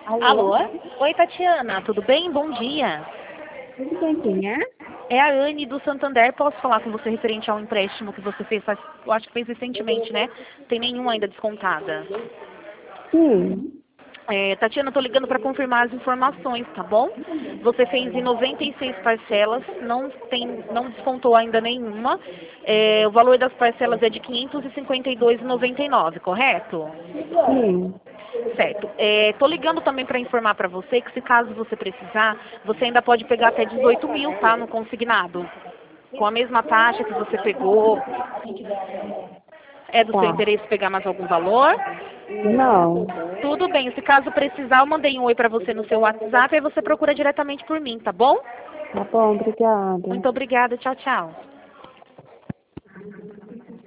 Alô? Alô? Oi, Tatiana, tudo bem? Bom dia. Tudo bem, quem é? É a Anne do Santander. Posso falar com você referente ao empréstimo que você fez, eu acho que fez recentemente, né? Tem nenhum ainda descontada. Sim. Tatiana, estou ligando para confirmar as informações, tá bom? Você fez em 96 parcelas, não descontou ainda nenhuma. O valor das parcelas é de R$ 552,99, correto? Sim. Certo. Tô ligando também para informar para você que se caso você precisar, você ainda pode pegar até 18 mil, tá? No consignado. Com a mesma taxa que você pegou. É do seu Tá. interesse pegar mais algum valor? Não. Tudo bem. Se caso precisar, eu mandei um oi para você no seu WhatsApp e você procura diretamente por mim, tá bom? Tá bom, obrigada. Muito obrigada. Tchau, tchau.